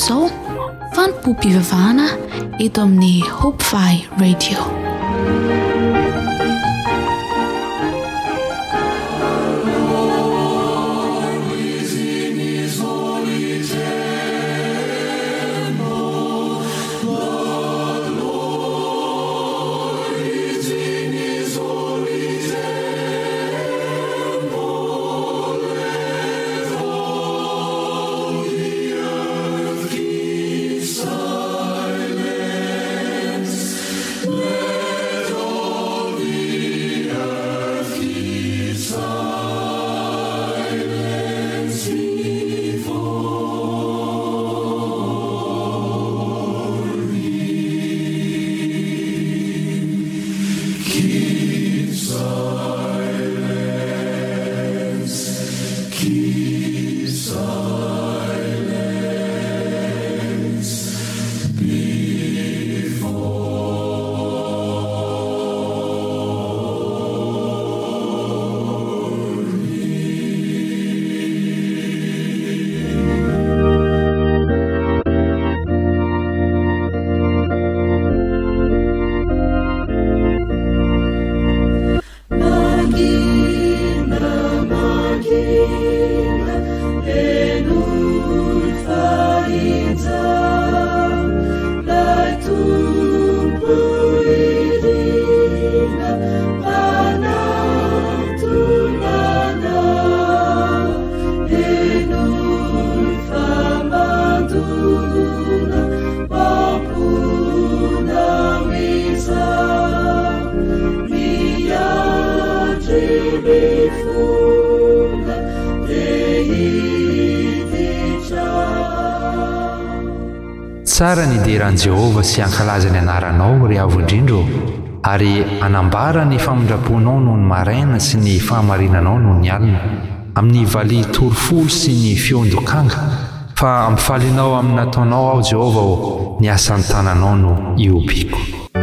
izao fanompom-pivavahana eto amin'ny Hope-Fi Radio. Tsara ny idiran'i Jehovah sy ankalaza ny anaranao ry avo-indrindro ary anambara ny famindraponao noho ny maraina sy ny fahamarinanao noho ny alina amin'ny vali torofolo sy ny fiondokanga fa ampifalinao amin'ny nataonao ao Jehovah ny asan'ny tananao no iobiko.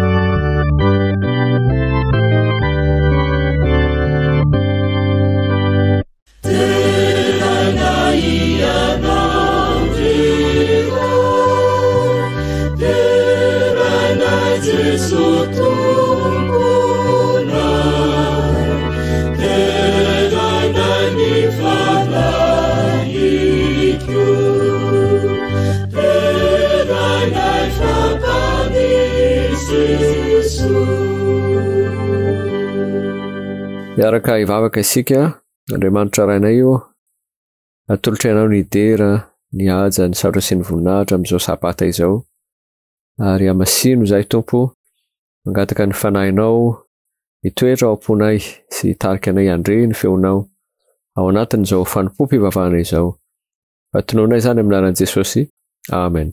Miaraka ivavaka isika, Andriamanitra rainay io, atolotra ianao ny idera, ny haja, ny sarotra sy ny voninahitra amin'izao sabata izao. Ary amasino izay Tompo, mangataka ny fanahinao, hitoetra ao am-ponay sy hitarika anay andre ny feonao ao anatin'izao fanompom-pivavahana izao. Atonoanay izany amin'ny anaran'i Jesosy. Amen.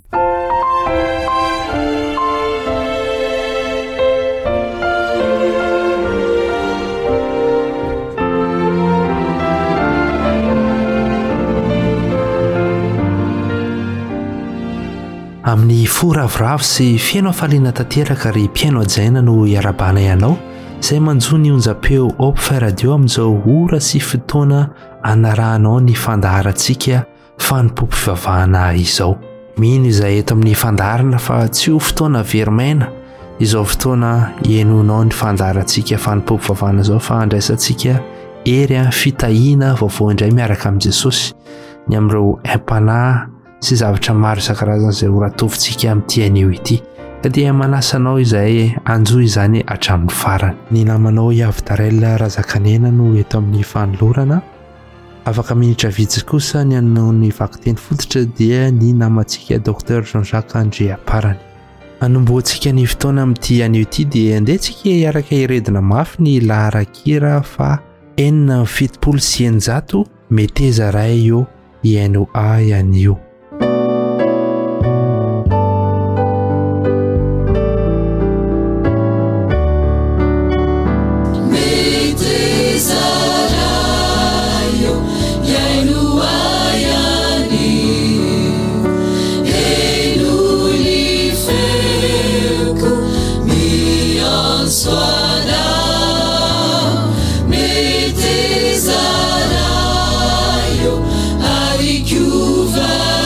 Amin'ny foravoravo sy fiaino hafaliana tanteraka ry mpiaino ajaina no iarabana ianao izay manjo ny onjam-peo Hope-Fi Radio amin'izao ora sy fotoana anarahanao ny fandaharantsika fanompom-pivavahana izao. Mino izay eto amin'ny fandaharana fa tsy ho fotoana verimaina izao fotoana ienonao ny fandaharantsika fanompom-pivavahana izao fa andraisantsika ery fitahiana vaovao indray miaraka amin'i Jesosy ny amin'ireo aim-panahy sy zavatra maro isan-karazany izay ho ratovintsika amin'ity anio ity. Ka dia manasanao izay anjo izany hatramin'ny farany. Ny namanao Iavitarel Razakanena no eto amin'ny fanolorana. Afaka minitra vitsy kosa ny anao ny vakiteny fototra dia ny namantsika Dr Jean-Jacques Andriaparany. Anomboantsika ny fotoana amin'ity anio ity dia andehantsika hiaraka hiredina mafy ny laharan-kira fa 470 meteza ray eo iano a ianio. Metezarayo, arikyuva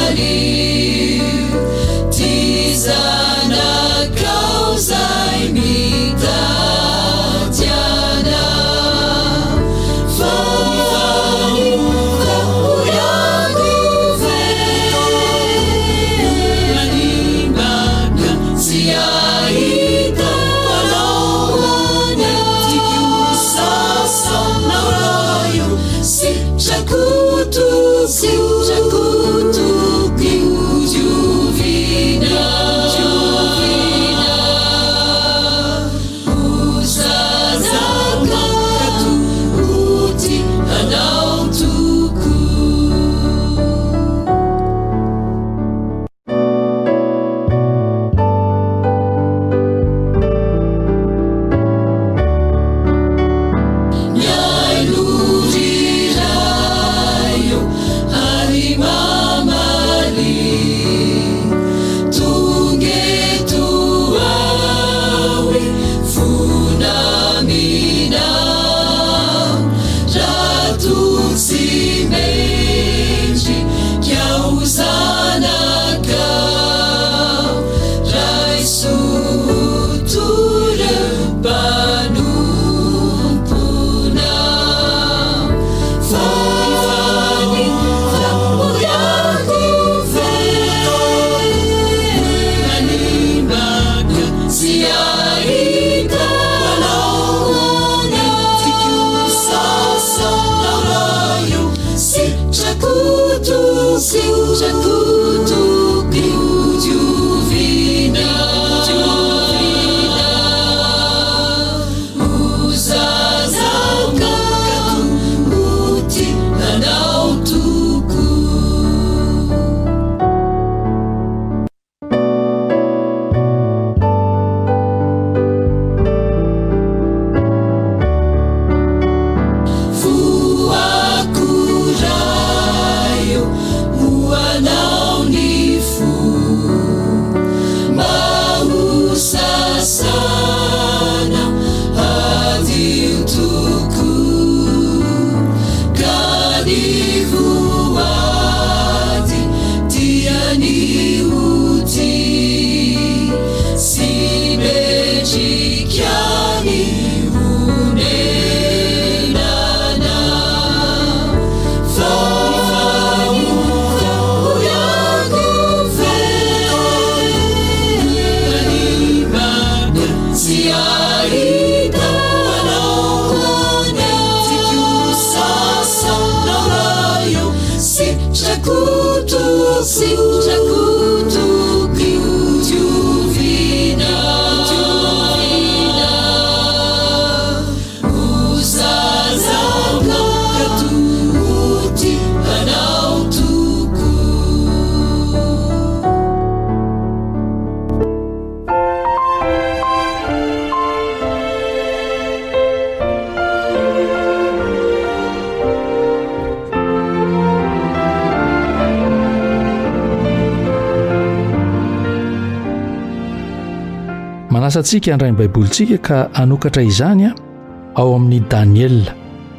Anasantsika andray ny baibolintsika ka anokatra izany ao amin'ny Daniela.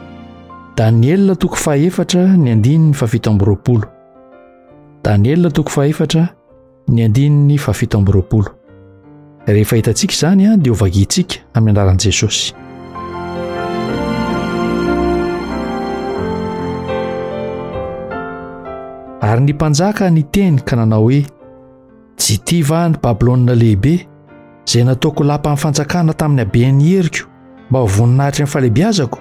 Daniela toko fahaefatra ny andininy fafito amby roapolo. Daniela toko fahaefatra ny andininy fafito amby roapolo. Rehefa hitantsika izany dia hovagintsika amin'ny anaran'i Jesosy. Ary ny mpanjaka niteny ka nanao hoe: tsy ity va ny Babilôna lehibe izay nataoko lapa amin'ny fanjakana tamin'ny habean'ny heriko mba ho voninahitra ny falebiazako?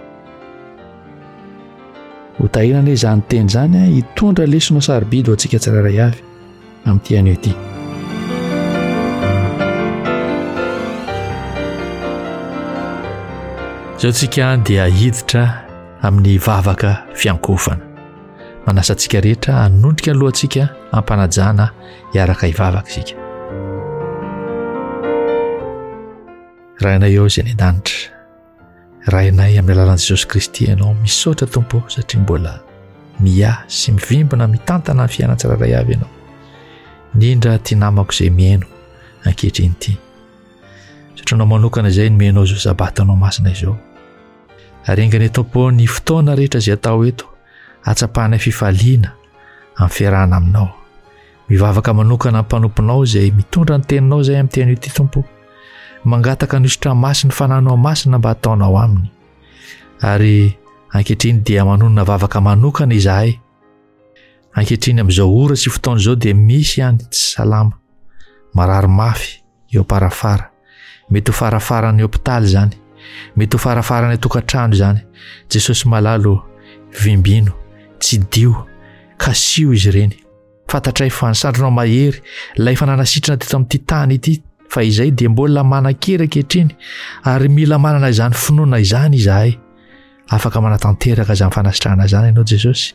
Ho tahirana izany teny izany hitondra lesona sarobidy ho antsika tsirairay avy amin'ity anio ity. Izao tsika dia hiditra amin'ny vavaka fiankofana. Manasa antsika rehetra hanondrika ny lohantsika hampanajana hiaraka hivavaka isika. Rainay eo izay ny an-danitra, rainay amin'ny alalan'i Jesosy Kristy ianao misaotra Tompo satria mbola miahy sy mivimbina mitantana ny fiainana tsirairay avy ianao. Indrindra ty namako izay mihaino ankehitriny ity. Satria anao manokana izay ny mihainao izao sabatanao masina izao. Aringany Tompo ny fotoana rehetra izay atao eto atsapahana fifaliana amin'ny fiarahana aminao. Mivavaka manokana amin'ny mpanomponao izay mitondra ny teninao izay amin'ny teny ity Tompo. Mangataka nisitra masina fananao masina mba ataonao aminy. Ary ankehitriny dia manonona vavaka manokana izahay. Ankehitriny amin'izao ora sy fotoana izao dia misy ihany tsy salama, marary mafy eo parafara, mety ho farafaran'ny hôpitaly izany, mety ho farafaran'ny tokantrano izany. Jesosy malalo vimbino, tsy dio, kasio izy ireny. Fantatray fa nisandronao mahery ilay fananasitrana teto amin'ity tany ity, fa izay dia mbola manan-kera ankehitriny ary mila manana izany finoana izany izahay. Afaka manatanteraka izany fanasitrahana izany ianao Jesosy.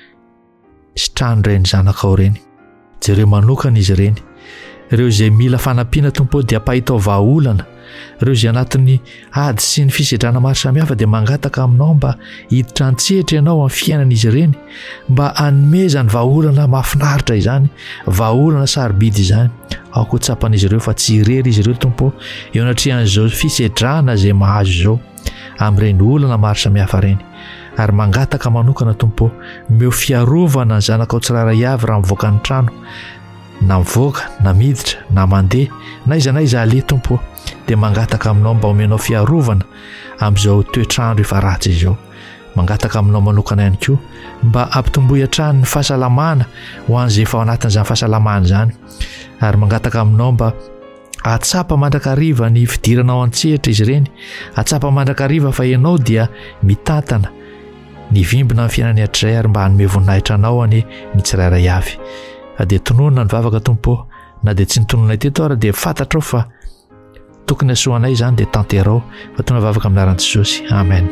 Sitrano ireny zanakao ireny, jereo manokana izy ireny, ireo izay mila fanampiana Tompo dia pahitao vahaolana, ireo izay anatin'ny ady sy ny fisedrana maro samihafa dia mangataka aminao mba hiditra an-tsehatra ianao amin'ny fiainan'izy ireny, mba hanomezany vahaolana mahafinaritra izany, vahaolana sarobidy izany. Aoko tsapan'izy ireo fa tsy irery izy ireo Tompo eo anatrehan'izao fisedrana izay mahazo izao amin'ireny olana maro samihafa ireny. Ary mangataka manokana Tompo meo fiarovana ny zanakao tsirairay avy raha mivoaka ny trano, na mivoaka, na miditra, na mandeha, na iza ale Tompo, dia mangataka aminao mba omenao fiarovana amin'izao toetrandro efa ratsy izao. Mangataka aminao manokana ihany koa mba ampitomboy hatrany ny fahasalamana ho an'izay efa ao anatin'izany fahasalamana izany. Ary mangataka aminao mba atsapa mandrakariva ny fidiranao an-tsehatra izy ireny, atsapa mandrakariva fa ianao dia mitantana ny vimbina amin'ny fiainany hatray ary mba hanome voninahitra anao any ny tsirairay avy. Dia tononona ny vavaka Tompo, na dia tsy nitonona teto ary dia fantatrao fa tokony asoanay izany dia tanterao fa tona vavaka amin'ny anaran'i Jesosy. Amen.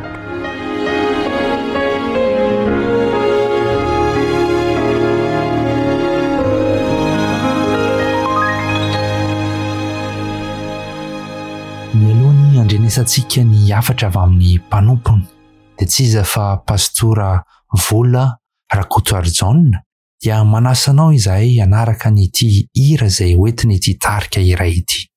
Mialohan'ny andrenesantsika ny afatra avy amin'ny mpanompony dia tsy iza fa pastora Vola Rakotoarjaona dia manasanao izahay hanaraka nyity hira izay hoentiny ity tarika iray ity.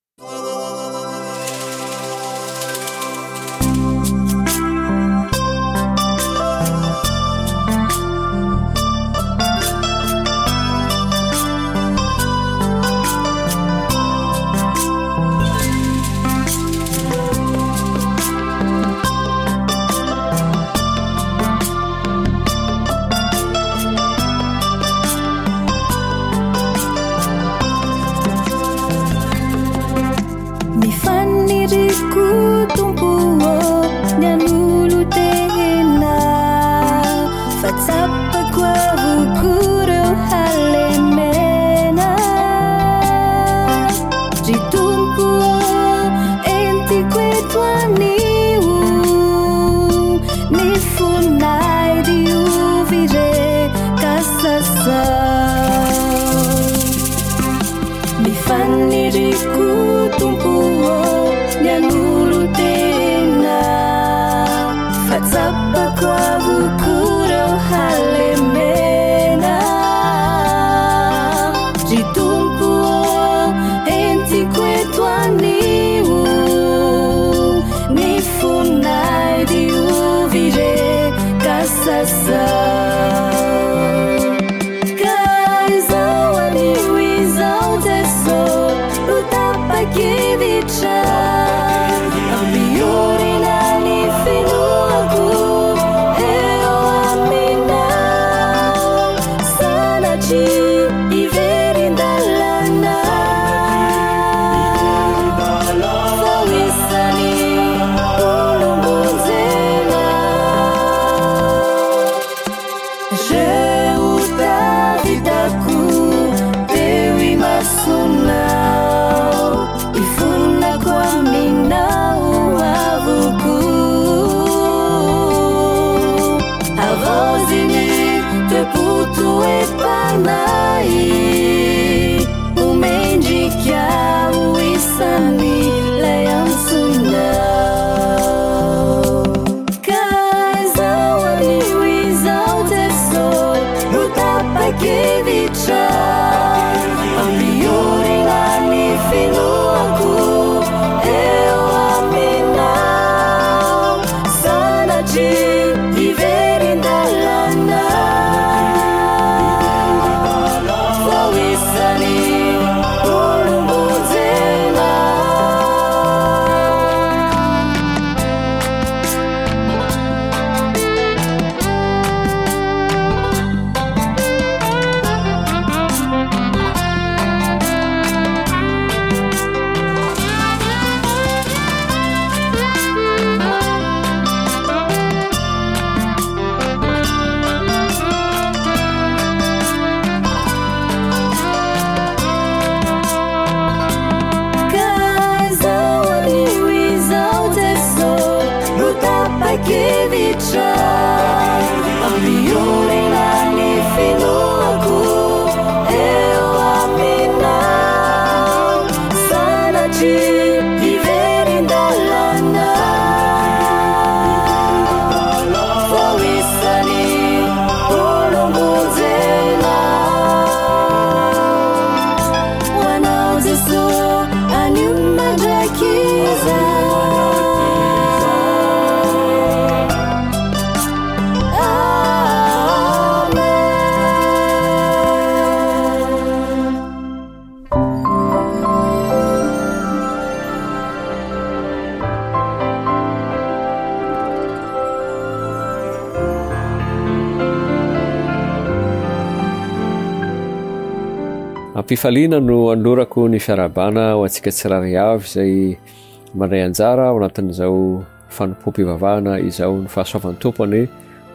Ampifaliana no andorako ny fiarabana ho antsika tsirairay avy izay mandray anjara ao anatin'izao fanompom-pivavahana izao ny fahasoavan'ny tompony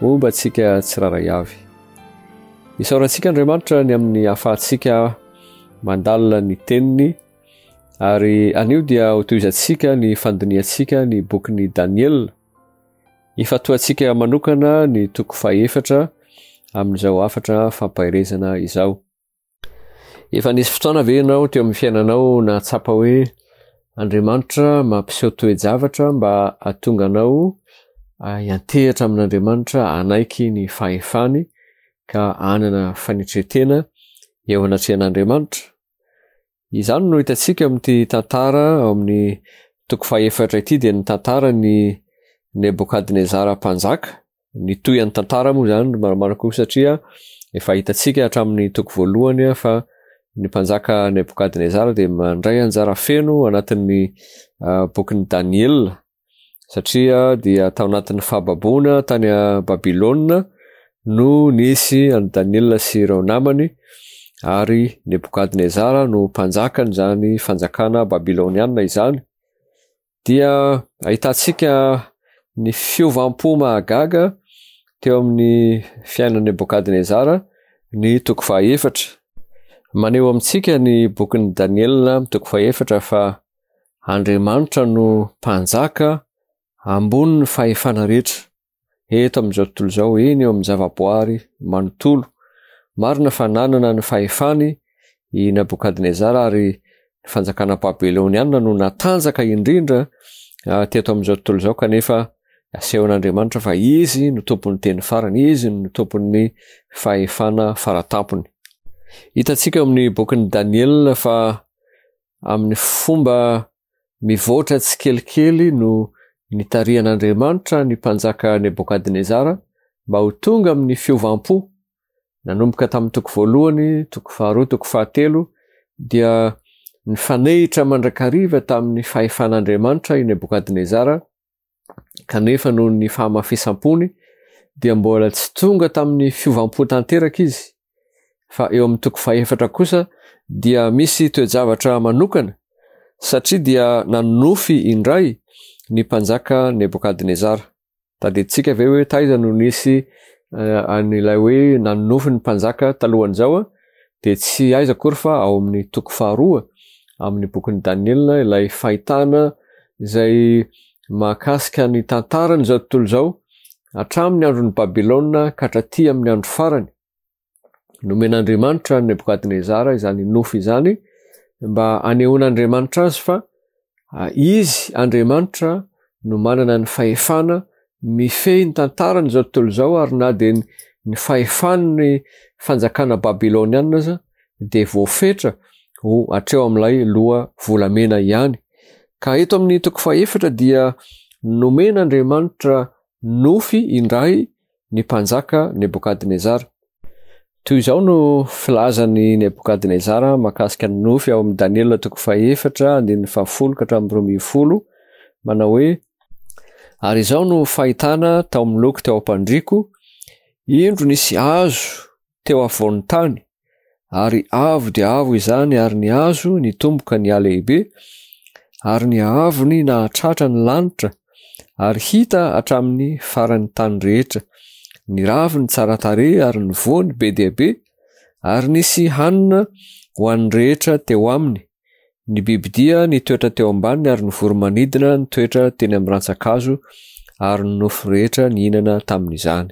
omba antsika tsiraray avy. Isaorantsika Andriamanitra ny amin'ny hafahantsika mandalina ny teniny, ary anio dia hotoizantsika ny fandiniantsika ny bokin'ny Daniel. Ifatoantsika manokana ny toko 4 amin'izao afatra fampahirezana izao. Efa nisy fotoana ve ianao teo amin'ny fiainanao nahatsapa hoe Andriamanitra mampiseho toe-javatra mba hahatonga anao hiantehatra amin'Andriamanitra, anaiky ny fahefany ka anana fanitretena eo anatrehan'Andriamanitra. Izany no hitantsika amin'ity tantara ao amin'ny toko 4 ity, dia ny tantara ny Nebukadnezara mpanjaka. Ny toyan'ny tantara moa zany maramarako satria efa hitantsika hatramin'ny toko 1 fa ny mpanjaka Nebukadnezara dia mandray anjara feno anatin'ny bokin'ny Daniel, satria dia tao anatin'ny fahababoana tany a Babilôna no nisy an Daniel sy ireo namany, ary Nebukadnezara no mpanjakany zany fanjakana Babilôniana izany. Dia ahitantsika ny fiovam-po mahagaga teo amin'ny fiainan'i Nebukadnezara ny toko 4. Maneho amintsika ny bokin'ny Daniel toko 4 fa Andriamanitra no mpanjaka ambony ny fahefana rehetra. Eto amin'izao tontolo izao, eny eo amin'ny zavaboary manontolo, marina fa nanana ny fahefany i Nebukadnezara, ary ny fanjakana Babilôniana no natanjaka indrindra teto amin'izao tontolo izao, kanefa asehon'Andriamanitra fa izy no tompon'ny teny farany, izy no tompon'ny fahefana faratampony. Hitantsika amin'ny bokin'ny Daniel fa amin'ny fomba mivoatra tsy kelikely no nitarihan'Andriamanitra ny mpanjaka Nebukadnezara mba ho tonga amin'ny fiovam-po. Nanomboka tamin'ny toko 1, toko 2, toko 3 dia nifanehitra mandrakariva tamin'ny fahefan'Andriamanitra i Nebukadnezara, kanefa noho ny fahamafisam-pony dia mbola tsy tonga tamin'ny fiovam-po tanteraka izy. Fa eo amin'ny toko 4 kosa dia misy toe-javatra manokana, satria dia nanofy indray ny mpanjaka Nebukadnezara. Tadiditsika ve hoe taiza no nisy an'ilay hoe nanofy ny mpanjaka talohan'izao, dia tsy aiza akory fa ao amin'ny toko 2 amin'ny bokin'ny Daniel, ilay fahitana izay mahakasika ny tantarany izao tontolo izao hatramin'ny andron'ny Babilôna ka hatraty amin'ny andro farany. Nomen'Andriamanitra Nebukadnezara izany nofy izany mba anehoan'Andriamanitra azy fa izy Andriamanitra no manana ny fahefana mifehy ny tantarany izao tontolo izao, ary na dia ny fahefan'ny fanjakana Babilôniana aza dia voafetra ho hatreo amin'ilay loha volamena ihany. Ka eto amin'ny toko 4 dia nomen'Andriamanitra nofy indray ny mpanjaka Nebukadnezara. Toy izao no filazan'ny Nebukadnezara makasika ny nofy ao amin'ny Daniel toko 4 andininy 10 ka hatramin'ny 12, manao hoe: ary izao no fahitana tao amin'ny loko teo ampandriko, indro nisy hazo teo afovoan'ny tany, ary avo dia avo izany, ary ny hazo nitomboka ny lehibe, ary ny avony nahatratra ny lanitra, ary hita hatramin'ny faran'ny tany rehetra. Ny raviny tsara tarehy, ary ny voany be dia be, ary nisy hanina ho an'ny rehetra teo aminy. Ny bibidia nitoetra teo ambaniny, ary ny voromanidina nitoetra teny amin'ny rantsan-kazo, ary ny nofo rehetra nihinana tamin'izany.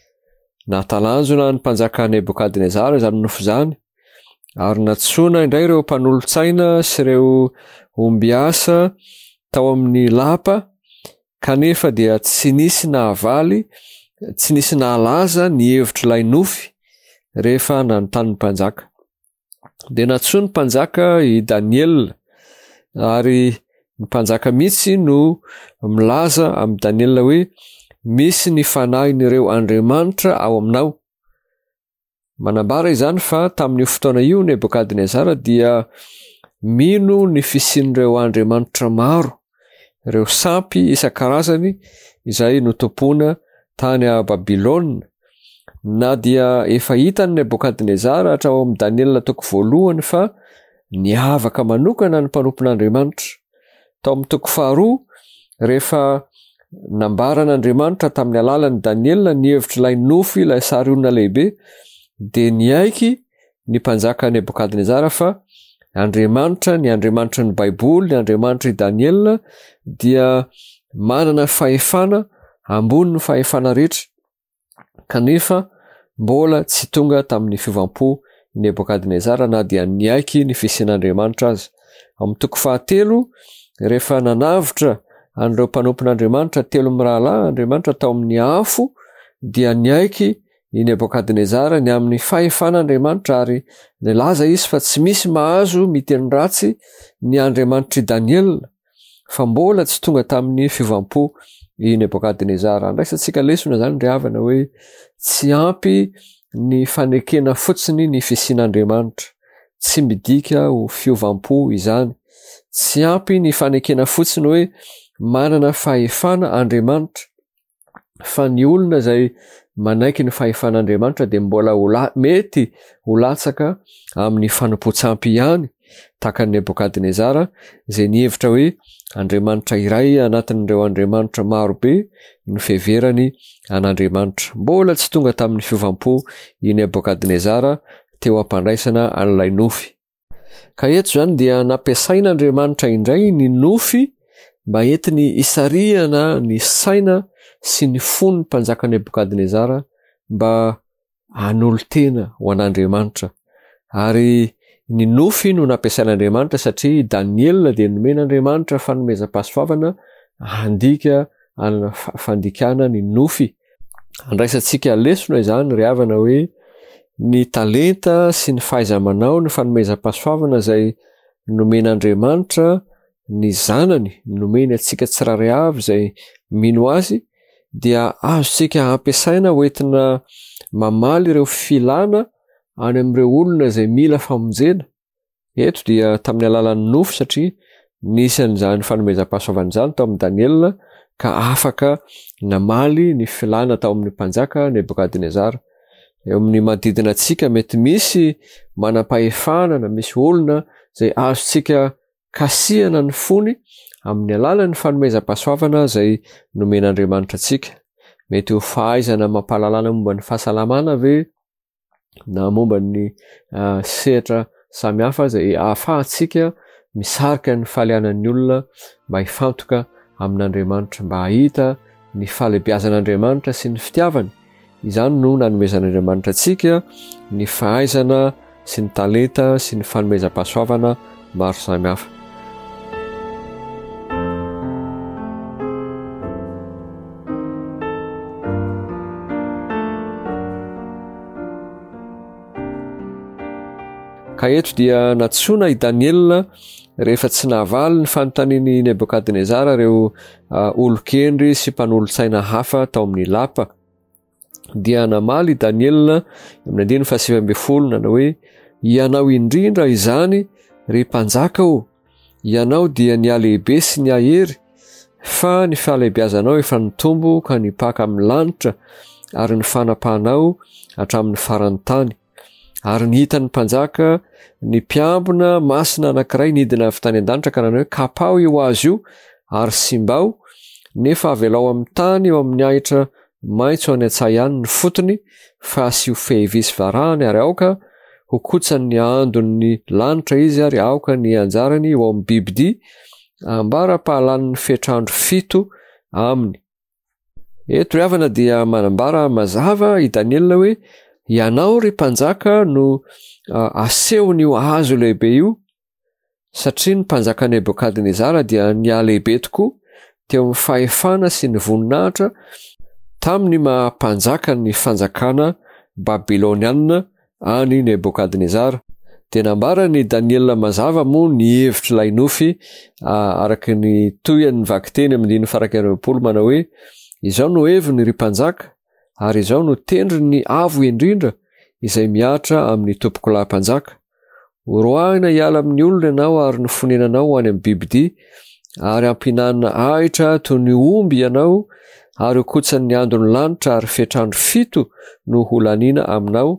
Natalanjona ny mpanjaka Nebukadnezara izany nofo izany, ary natsoina indray ireo mpanolontsaina sy ireo ombiasa tao amin'ny lapa, kanefa dia tsy nisy nahavaly, tsy nisy nahalaza ny hevitrilay nofy rehefa nanontany ny mpanjaka. Dia natsoa ny mpanjaka i Daniel, ary ny mpanjaka mihitsy no milaza amin'ny Daniel hoe misy ny fanahin'ireo Andriamanitra ao aminao. Manambara izany fa tamin'io fotoana io Nebukadnezara dia mino ny fisian'ireo Andriamanitra maro, ireo sampy isan-karazany izay notompona tany a Babilôna. Na dia efa hitany Nebukadnezara hatrao amin'ny Daniel toko 1 fa niavaka manokana ny mpanompon'Andriamanitra. Tao amin'ny toko 2 rehefa nambaran'Andriamanitra tamin'ny alalan'i Daniela ny hevitra ilay nofy ilay sary olona lehibe dia niaiky ny mpanjaka Nebokadnezara fa Andriamanitra, ny Andriamanitra ny Baiboly, ny Andriamanitra i Daniela dia manana fahefana ambony ny fahefana rehetra, kanefa mbola tsy tonga tamin'ny fivampo i Nebokadnezara na dia niaiky ny fisian'Andriamanitra azy. Amin'ny toko 7 rehefa nanavitra an'ireo mpanompon'Andriamanitra 3 mirahalahy Andriamanitra tao amin'ny afo dia niaiky i Nebokadnezara ny amin'ny fahefan'Andriamanitra ary nilaza izy fa tsy misy mahazo miteny ratsy ny Andriamanitra i Daniela fa mbola tsy tonga tamin'ny fivampo i Nebokadnezara. Andraisantsika lesona zany ry havana hoe tsy ampy ny fanekena fotsiny ny fisian'Andriamanitra, tsy midika ho fiovampo izany. Tsy ampy ny fanekena fotsiny hoe manana fahefana Andriamanitra, fa ny olona izay manaiky ny fahefan'Andriamanitra dia mbola mety ho latsaka amin'ny fanompoantsampy ihany, tahaka ny Nebokadnezara izay nihevitra hoe Andriamanitra iray anatin'ireo Andriamanitra marobe no fiheverany an'Andriamanitra. Mbola tsy tonga tamin'ny fiovampo i Nebokadnezara teo ampandraisana an'ilay nofy. Ka eto zany dia nampiasain'Andriamanitra indray ny nofy mba entiny isariana ny saina sy ny fon'ny mpanjaka Nebokadnezara mba hanolo-tena ho an'Andriamanitra. Ary ny nofy no nampiasain'Andriamanitra satria Daniela dia nomen'Andriamanitra fanomezam-pahasoavana handika anana fandikana ny nofy. Andraisantsika lesona izany ry havana hoe ny talenta sy ny fahaiza-manao ny fanomezam-pahasoavana izay nomen'Andriamanitra ny zanany, nomeny atsika tsirairay avy izay mino azy, dia azontsika ampiasaina hoentina mamaly ireo filana any amin'ireo olona izay mila famonjena. Eto dia tamin'ny alalan'ny nofy satria nisy an'izany fanomezam-pahasoavana izany tao amin'ny Daniela ka afaka namaly ny filana tao amin'ny mpanjaka Nebokadnezara. Eo amin'ny manodidina antsika mety misy manam-pahefana na misy olona izay azontsika kasihana ny fony amin'ny alalan'ny fanomezam-pahasoavana izay nomen'Andriamanitra antsika. Mety ho fahaizana mampahalalana momba ny fahasalamana ve na momba ny sehatra samihafa izay ahafahantsika misarika ny fahalianan'ny olona mba hifantoka amin'Andriamanitra, mba hahita ny fahalebiazan'Andriamanitra sy ny fitiavany. Izany no nanomezan'Andriamanitra antsika ny fahaizana sy ny talenta sy ny fanomezam-pahasoavana maro samihafa. Ka eto dia natsoina i Daniela rehefa tsy nahavaly ny fanontaniany Nebokadnezara ireo olon-kendry sy mpanolon-tsaina hafa tao amin'ny lapa. Dia namaly Daniela amin'ny 7:20 nanao hoe ianao indrindra izany ry mpanjaka o, ianao dia ny alehibe sy ny ahery, fa ny fahalehibiazanao efa nitombo ka nipaka amin'ny lanitra ary ny fanapahanao hatramin'ny faran'ny tany. Ary nihita ny mpanjaka ny mpiambina masina anankiray nidina avy tany an-danitra ka nanao hoe kapao io azy io ary simbao, nefa avelao amin'ny tany eo amin'ny ahitra maitso any an-tsaha ihany ny fotony, fa sy ho fehivisy varahany ary aoka ho kotsany andon'ny lanitra izy ary aoka ny anjarany eo amin'ny bibidia ambara-pahalan'ny fetrandro 7 aminy. Eto ry havana dia manambara mazava i Daniela hoe ianao ry mpanjaka no asehony io hazo lehibe io, satria ny mpanjaka Nebokadnezara dia ny lehibe tokoa teo amin'ny fahefana sy ny voninahitra tamin'ny mahampanjaka ny fanjakana Babiloniana any Nebokadnezara. Dia nambara ny Daniela mazava moa ny hevitrilay nofy araka ny toyany vakiteny amin'ny 1:20 manao hoe izao no heviny ry mpanjaka ary izao no tendry ny avo indrindra izay miatra amin'ny tompoko lahy-mpanjaka. Oroahina hiala amin'ny olona ianao ary ny fonenanao ho any amin'ny bibidia ary ampinanina ahitra toy ny omby ianao ary ho kotsan'ny andon'ny lanitra ary fetrandro 7 no holaniana aminao,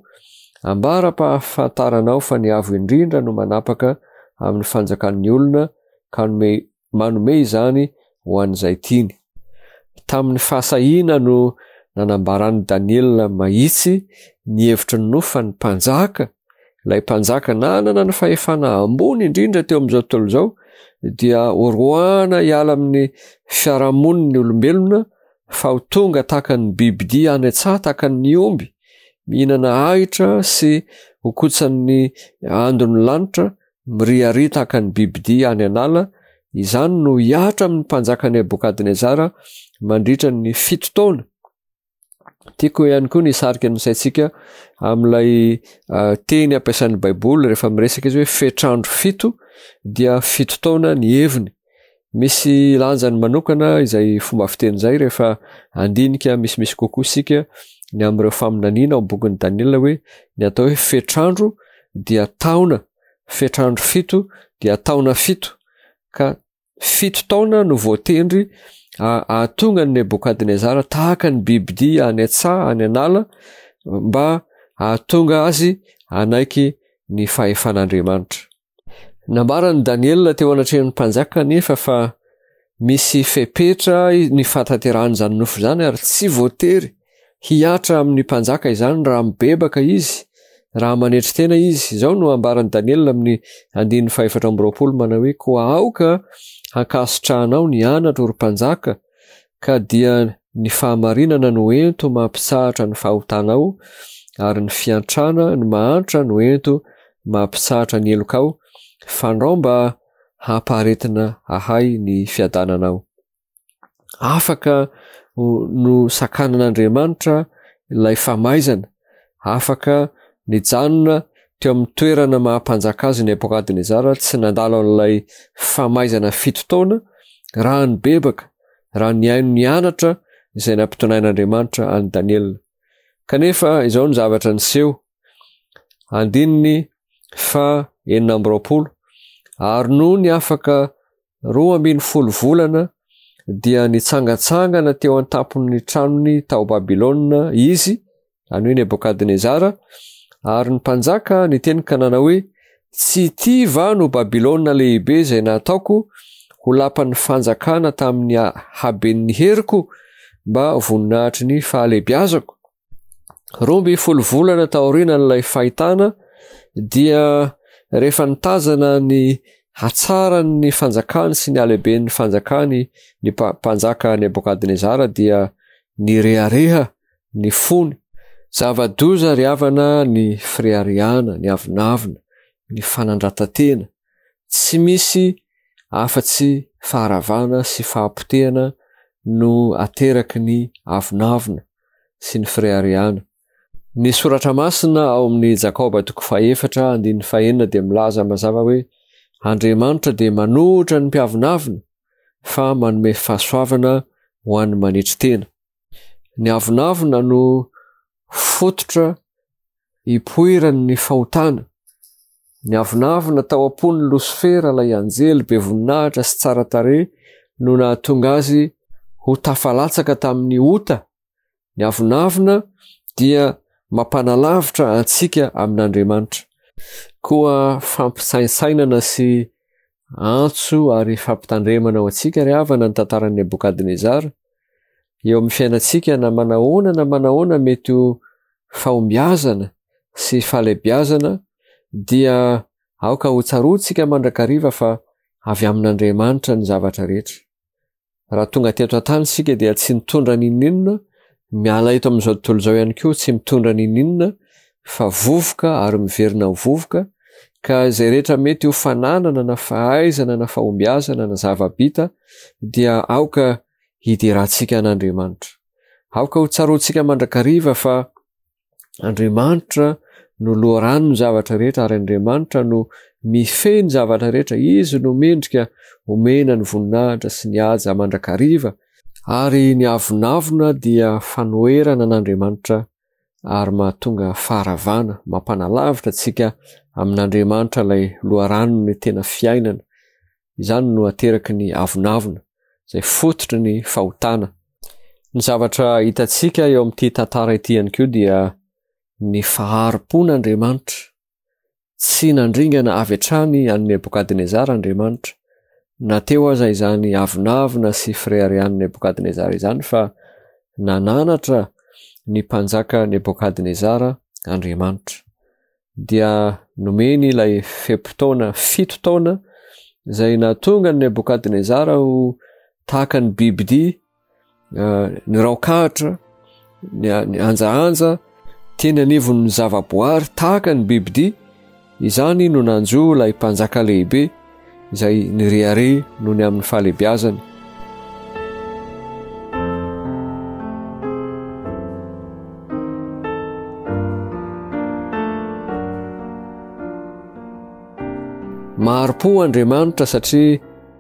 ambara-pahafantaranao fa ny avo indrindra no manapaka amin'ny fanjakan'ny olona ka manome izany ho an'izay tiany. tamin'ny fahasahina no nanambaran'ny Daniela mahitsy ny hevitry ny nofa ny mpanjaka, ilay mpanjaka nanana ny fahefana ambony indrindra teo amin'izao tontolo izao, dia oroana hiala amin'ny fiarahamoniny olombelona fa ho tonga tahaka ny bibidia any an-tsaha, tahaka ny omby, mihinana ahitra sy ho kotsan'ny andon'ny lanitra, miriary tahaka ny bibidia any an'ala. Izany no hiatra amin'ny mpanjaka Nebokadnezara mandritra ny 7 taona. Tiako ihany koa ny sarika ny saintsika amin'ilay teny ampiasan'ny Baiboly rehefa miresaka izy hoe fetrandro 7 dia 7 taona ny heviny. Misy lanjany manokana izay fomba fiteny izay rehefa andinika misimisy kokoa sika ny amin'ireo faminaniana ao bokin'ny Daniela hoe ny atao hoe fetrandro dia taona, fetrandro 7 dia taona 7, ka 7 taona no voatendry ahatonga ny Nebokadnezara tahaka ny bibidia any an-tsaha any an'ala mba ahatonga azy anaiky ny fahefan'Andriamanitra. Nambarany Daniela teo anatrehan'ny mpanjaka nefa fa misy fepetra ny fataterahany zany nofo zany ary tsy voatery hiatra amin'ny mpanjaka izany raha mibebaka izy, raha manetry tena izy. Izao no ambarany Daniela amin'ny 4:20 manao hoe koa aoka hankasitrahanao ny anatra ory mpanjaka, ka dia ny fahamarinana no ento mampisahatra ny fahotanao ary ny fiantrana ny mahantra no ento mampisahatra ny elokao, fandrao mba hamparetina ahay ny fiadananao. Afaka no sakanan'Andriamanitra ilay famaizana, afaka nijanona teo amin'ny toerana mahampanjaka azy Nebokadnezara, tsy nandalo an'ilay famaizana 7 taona raha ny bebaka, raha ny aino ny anatra izay nampitonain'Andriamanitra any Daniela. Kanefa izao ny zavatra niseho. 9:20 ary no ny afaka 12 volana dia nitsangatsangana teo an-tampon'ny tranony tao Babilôna izy, any hoe Nebokadnezara, ary ny mpanjaka niteny ka nanao hoe tsy ity va no Babilôna lehibe izay nataoko ho lapan'ny fanjakana tamin'ny haben'ny heriko mba voninahitry ny fahalebiazako. 12 volana taorinan'ilay fahitana dia rehefa nitazana ny hatsaran'ny fanjakany sy ny alehiben'ny fanjakany ny mpanjaka Nebokadnezara dia nirehareha ny fony, zava-doza riavana ny firehariana, ny avinavina, ny fanandratantena, tsy misy afa-tsy faharavana sy fahampotehana no ateraky ny avinavina sy ny firehariana. Ny soratra masina ao amin'ny Jakoba 4:4 dia milaza mazava hoe Andriamanitra dia manohitra ny mpiavinavina fa manome fahasoavana ho an'ny manetry tena. Ny avinavina no fototra hipoiran'ny fahotana. Ny avinavina tao am-pony Losifera ilay anjely be voninahitra sy tsara tarehy no nahatonga azy ho tafalatsaka tamin'ny ota. Ny avinavina dia mampanalavitra antsika amin'Andriamanitra. Koa fampisainsainana sy antso ary fampitandremana ao antsika ry havana ny tantaran'ny Nebokadnezara. Eo amin'ny fiainantsika na manahoana mety ho fahombiazana sy fahalebiazana dia aoka ho tsarotsika mandrakariva fa avy amin'Andriamanitra ny zavatra rehetra. Raha tonga teto an-tany sika dia tsy mitondra ninninona, miala eto amin'izao tontolo izao ihany koa tsy mitondra ninninona fa vovoka ary miverina ho vovoka, ka izay rehetra mety ho fananana na fahaizana na fahombiazana na zava-bita dia aoka hidirantsika an'Andriamanitra. Aoka ho tsaroantsika mandrakariva fa Andriamanitra no loharano ny zavatra rehetra ary Andriamanitra no mifehy ny zavatra rehetra. Izy no mendrika omena ny voninahitra sy ny haja mandrakariva, ary ny avinavina dia fanoherana an'Andriamanitra ary mahatonga faharavana, mampanalavitra antsika amin'Andriamanitra ilay loharano ny tena fiainana. Izany no ateraky ny avinavina izay fototry ny fahotana. Ny zavatra hitantsika eo amin'ity tantara ity ihany koa dia ny faharom-pon'Andriamanitra. Tsy nandringana avy hatrany an'i Nebokadnezara Andriamanitra, nateo aza izany avinavina sy Frerian'i Nebokadnezara izany fa nananatra ny mpanjaka Nebokadnezara Andriamanitra. Dia nomeny ilay fepotona 7 taona izay natonga ny Nebokadnezara ho tahaka ny bibidia, ny raokahatra, ny anjaanja, teny anivon'ny zavaboary tahaka ny bibidia. Izany no nanjo ilay mpanjaka lehibe izay nirehare noho ny amin'ny fahalehibiazany. Maharo-po Andriamanitra satria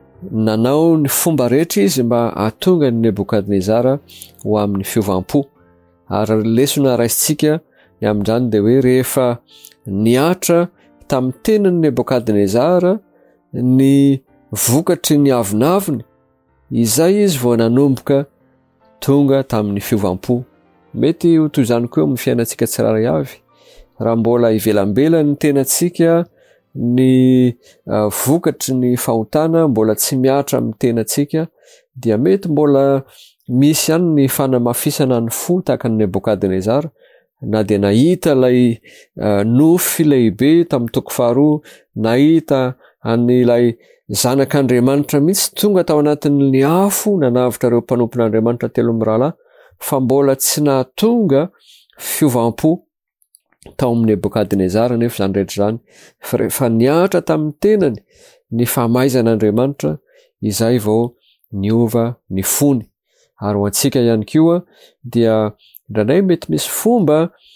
nanao ny fomba rehetra izy mba hahatonga ny Nebokadnezara ho amin'ny fiovampo. Ary lesona raisitsika ny amin'izany dia hoe rehefa niatra tamin'ny tenan'ny Nebokadnezara ny vokatry ny avinaviny, izay izy vao nanomboka tonga tamin'ny fiovampo. Mety ho toy izany koa amin'ny fiainantsika tsiraray avy. Raha mbola ivelambelany ny tenantsika ny vokatry ny fahotana mbola tsy miatra amin'ny tenantsika, dia mety mbola misy ihany ny fanamafisana ny fo tahaka ny Nebokadnezara, na dia nahita ilay nofy lehibe tamin'ny toko faharoa, nahita an'ilay zanak'Andriamanitra mihitsy tonga tao anatin'ny afo nanavitra ireo mpanompon'Andriamanitra 3 mirahalahy, fa mbola tsy nahatonga fiovampo tao amin'ny Nebokadnezara nefa izany rehetra izany. Fa rehefa niatra tamin'ny tenany ny fahamaizan'Andriamanitra, izay vao niova ny fony. Ary ho antsika ihany koa dia indray mety misy fomba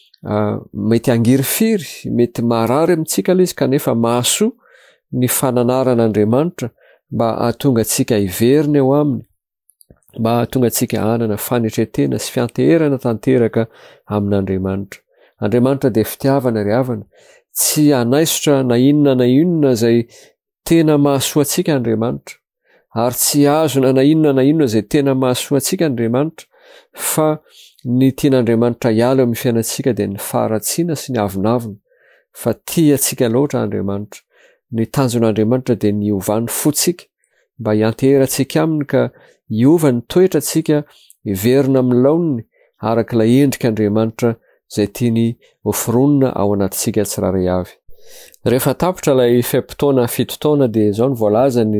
mety angirifiry, mety marary amintsika izy kanefa mahasoa ny fananaran'Andriamanitra mba hahatonga antsika hiverina eo aminy, mba hahatonga antsika hanana fanetretena sy fianteherana tanteraka amin'Andriamanitra. Andriamanitra dia fitiavana ry havana, tsy hanaisotra na inona izay tena mahasoa antsika Andriamanitra, ary tsy azona na inona izay tena mahasoa antsika Andriamanitra, fa ny tian'Andriamanitra hiala amin'ny fiainantsika dia ny faharatsiana sy ny avinavina. Fa tia antsika loatra Andriamanitra. Ny tanjon'Andriamanitra dia ny hiovany fotsika mba hianteherantsika aminy ka hiova ny toetra antsika, hiverina amin'ny laoniny araka ilay endrik'Andriamanitra izay tiany hoforonina ao anatintsika tsiraray avy. Rehefa tapitra ilay fepotona 7 taona dia izao ny voalaza ny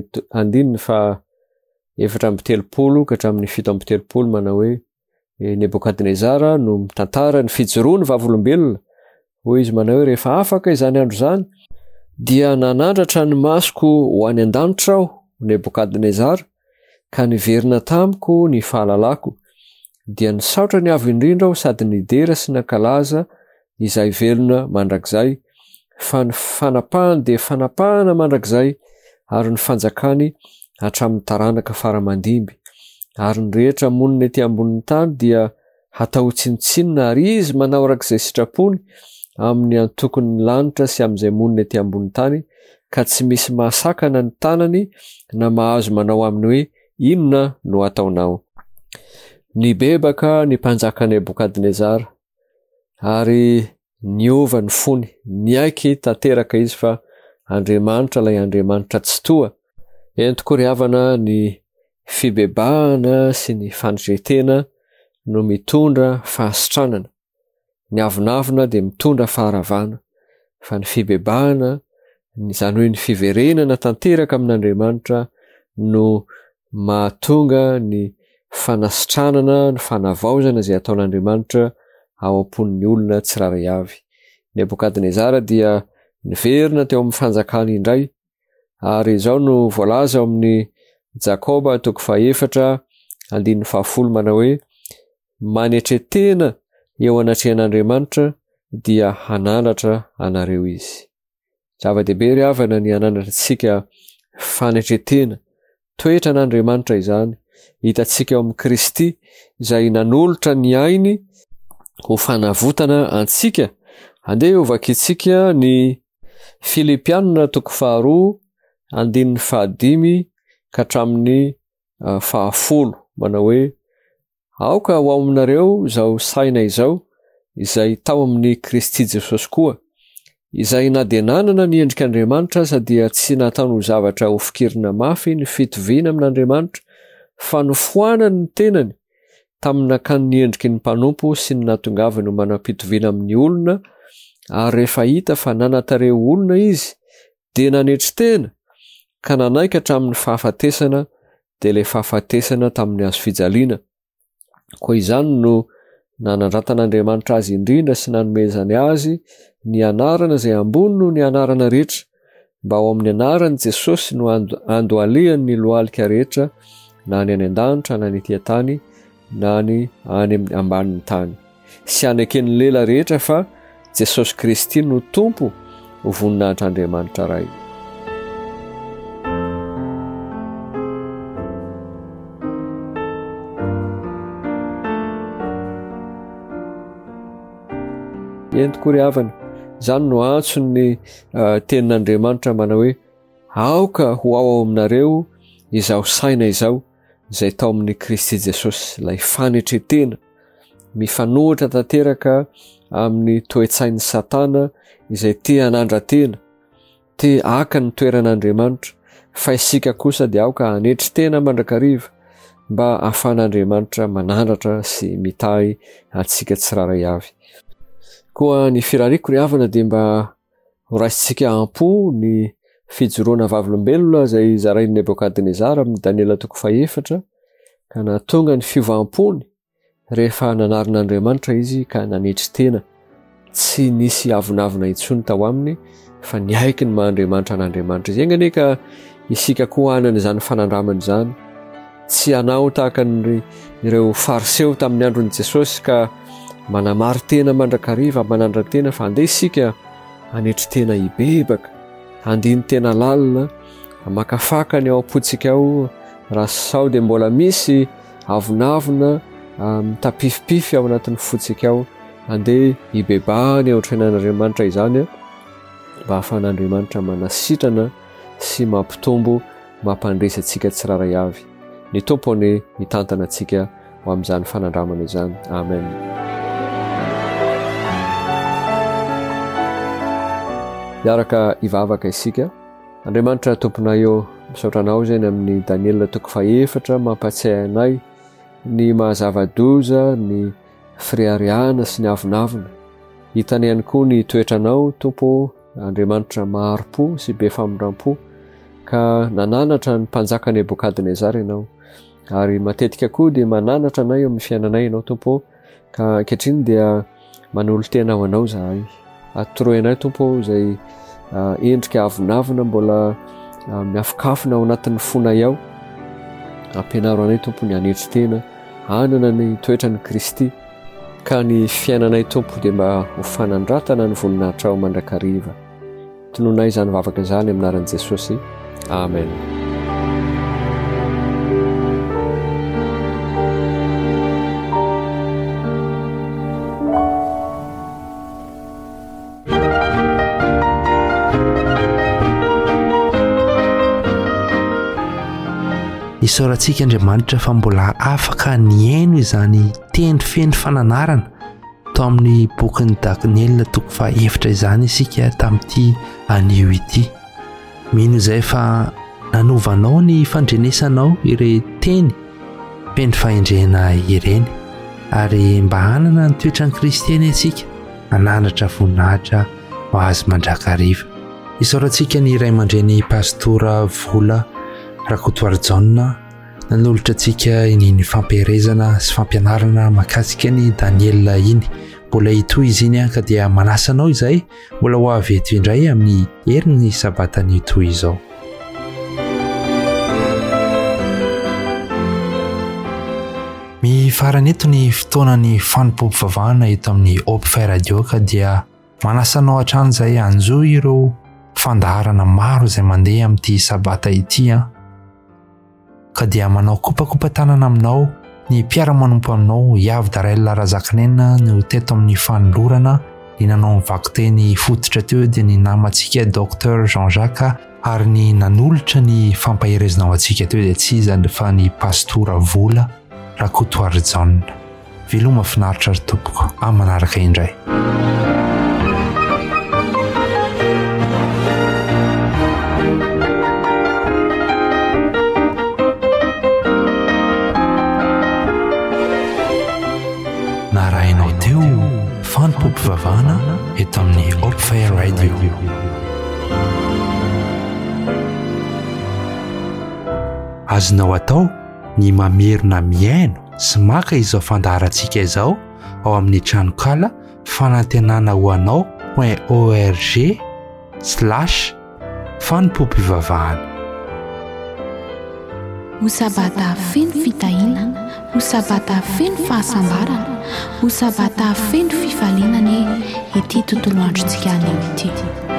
430 ka hatramin'ny 730 manao hoe Nebokadnezara no mitantara ny fijoroany vavolombelona. Hoy izy manao hoe rehefa afaka izany andro izany dia nanandratra ny masoko ho any an-danitra aho Nebokadnezara, ka niverina tamiko ny fahalalako, dia nisaotra ny avo indrindra aho sady nidera sy nankalaza izay velona mandrakizay, fa ny fanapahany dia fanapahana mandrakizay, ary ny fanjakany hatramin'ny taranaka faramandimby. Ary ny rehetra monina ety ambonin'ny tany dia hatao tsinotsinona, ary izy manao arak'izay sitrapony amin'ny antokon'ny lanitra sy amin'izay monina ety ambonin'ny tany, ka tsy misy mahasakana ny tanany na mahazo manao aminy hoe inona no ataonao. Nibebaka ny mpanjaka Nebokadnezara ary niova ny fony, niaiky tanteraka izy fa Andriamanitra ilay Andriamanitra tsy toa. Entiko ry havana ny fibebahana sy ny fanetretena no mitondra fahasitranana. Ny avinavina dia mitondra faharavana, fa ny fibebahana, izany hoe ny fiverenana tanteraka amin'Andriamanitra no mahatonga ny fanasitranana, ny fanavaozana izay ataon'Andriamanitra ao am-pon'ny olona tsiraray avy. Nebokadnezara dia niverina teo amin'ny fanjakany indray, ary izao no voalaza ao amin'ny Jakoba 4:10 manao hoe manetretena eo anatrehan'Andriamanitra dia hanandratra anareo izy. Zava-dehibe ry havana ny hanandratra antsika fanetretena, toetra n'Andriamanitra izany. Hitantsika eo amin'ny Kristy izay nanolotra ny ainy ho fanavotana antsika. Andeha ho vakintsika ny Filipianina 2:15 ka hatramin'ny 10 manao hoe aoka ho aminareo izao saina izao izay tao amin'ny Kristy Jesosy koa, izay na dia nanana ny endrik'Andriamanitra aza dia tsy nataony ho zavatra ho fikirina mafy ny fitoviana amin'Andriamanitra fa nofoanany ny tenany tamin'nakany ny endriky ny mpanompo sy ny natongavany ho manam-pitoviana amin'ny olona ary rehefa hita fa nanatareo olona izy dia nanetry tena ka nanaikatra amin'ny fahafatesana dia ilay fahafatesana tamin'ny hazo fijaliana. Koa izany no nanandratan'Andriamanitra azy indrindra sy nanomezany azy ny anarana izay ambony noho ny anarana rehetra mba ao amin'ny anaran'i Jesosy no andoaleany ny lohalika rehetra na ny any an-danitra na ny etỳ antany na ny any ambanin'ny tany. Sy anekeny lela rehetra fa Jesosy Kristy no tompo ho voninahitr'Andriamanitra iray. Entiko ry havana, izany no antsony tenin'Andriamanitra manao hoe aoka ho ao aminareo izao saina izao izay tao amin'ny Kristy Jesosy, ilay fanetretena mifanohitra tanteraka amin'ny toe-tsain'ny Satana izay tia hanandra-tena, tia haka ny toeran'Andriamanitra, fa isika kosa dia aoka hanetry tena mandrakariva mba ahafahan'Andriamanitra manandratra sy mitahy antsika tsiraray avy. Koa ny firariko ry havana dia mba ho raisitsika ampo ny fijoroana vavolombelona izay zarain'i Nebokadnezara amin'ny Daniela 4 ka nahatonga ny fiovampony rehefa nanarin'Andriamanitra izy ka nanetry tena. Tsy nisy avonavona intsony tao aminy fa niaiky ny mahandriamanitra an'Andriamanitra izy. Engany ka isika koa hanana izany fanandramana izany, tsy hanao tahaka ireo fariseo tamin'ny andron'i Jesosy ka manamary tena mandrakariva manandra-tena, fa andeha isika hanetry tena hibebaka, handiny tena lalina, makafaka ny ao am-potsika ao raha sao dia mbola misy avonavona mitapifipify ao anatin'ny fotsika ao, andeha hibebahany ao an-trenan'Andriamanitra izany mba ahafahan'Andriamanitra manasitrana sy mampitombo mampandresy antsika tsiraray avy. Ny tompony mitantana antsika ho amin'izany fanandramana izany. Amen. Miaraka hivavaka isika. Andriamanitra tomponay eo, misaotra anao izany amin'ny Daniela 4 mampatsiahy anay ny mahazava-doza, ny firariana sy ny avonavona. Hitany ihany koa ny toetranao Tompo, Andriamanitra maharo-po sy be faminram-po, ka nananatra ny mpanjaka Nebokadnezara ianao, ary matetika koa dia mananatra anay eo amin'ny fiainanay ianao Tompo, ka ankehitriny dia manolo tena ho anao zahay. Atoroy anay Tompo izay endrika avonavona mbola miafokafona ao anatin'ny fonay ao, ampianaro anay Tompo ny hanetry tena, hanana ny toetran'i Kristy, ka ny fiainanay Tompo dia mba ho fanandratana ny voninahitra ao mandrakariva. Tononay izany vavaka izany amin'ny anaran'i Jesosy. Amen. Isaorantsika Andriamanitra fa mbola afaka niaino izany tendry feno fananarana tao amin'ny bokin'ny Daniela 4 izany isika tamin'ity anio ity. Mino izay fa nanovanao ny fandrenesanao ireny teny feno fahendrena ireny, ary mba hanana ny toetran'i Kristy eny antsika, hanandratra voninahitra ho azy mandrakariva. Isaorantsika ny iray aman-dreny Pastora Vola Rakotoarijana nanolotra antsika ny fampiarezana sy fampianarana mahakasika ny Daniela iny. Mbola hitoy izy iny ka dia manasanao izay mbola ho avy eto indray amin'ny herin'ny sabatany hitoy izao. Mifarana eto ny fotoanany fanompoam-pivavahana eto amin'ny Hope Radio, ka dia manasanao hatrany izay anjo ireo fandaharana maro izay mandeha amin'ity sabata ity, ka dia manao kopakopa-tanana aminao ny mpiara-manompo aminao Iavy Darail Razakanena no teto amin'ny fanolorana, ny nanao nivaky teny fototra teo dia ny namantsika Dr Jean-Jacques, ary ny nanolotra ny fampaherezana ao antsika teo dia tsy iza fa ny Pastora Vola Rakotoarijana. Veloma finaritra ry tompoko, amin'ny manaraka indray. fanompom-pivavahana eto amin'ny Hope Fair Radio. Azonao atao ny mamerina miaino sy maka izao fandaharantsika izao ao amin'ny tranokala fanantenana ho anao.org/fanompom-pivavahana. Ho sabata feno fitahina, ho sabata feno fahasambarana, ho sabata feno fifalinana ity tontolo androntsika anio ity.